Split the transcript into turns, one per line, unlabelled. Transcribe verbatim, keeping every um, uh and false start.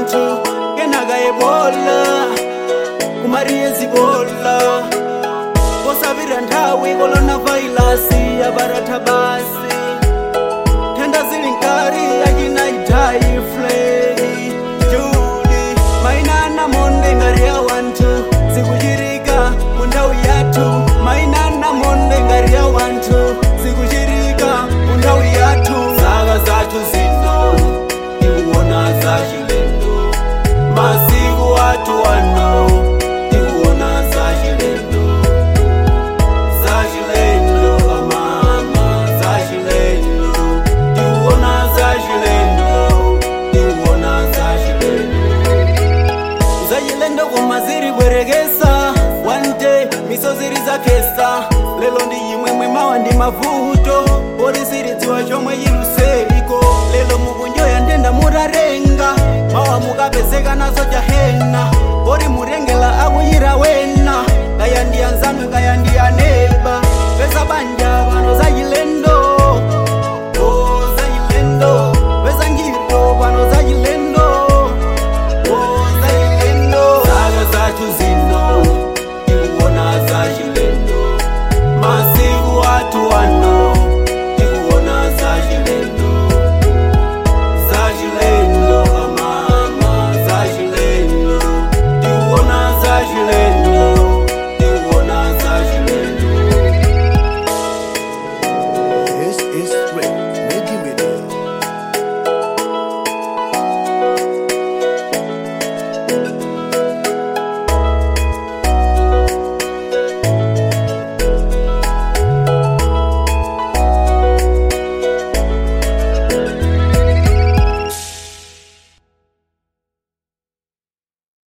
wantu kenaka ebola kumariye zibola kosavira nthawi coronavirus yabaratha basi thenda zili nkari yakinaidai flei juli mainana monde ngari ya wantu zikuchirika munthawi yathu mainana monde ngari ya wantu zikuchirika munthawi yathu zaka zathu zino tikuona zachilendo masiku athu ano tikuona zachilendo zachilendo amama zachilendo tikuona zachilendo tikuona zachilendo zachilendo koma ziri bwerekesa one day miso ziri zakesa lelo ndi yimwemwe mawa ndi mavuto poti siridziwa chomwe chiluseiko lelo mukunjoya ndenda mutarenga mawa mukapezeka nazo jahena poti murengela akuyira wena kaya ndi anzanu kaya ndi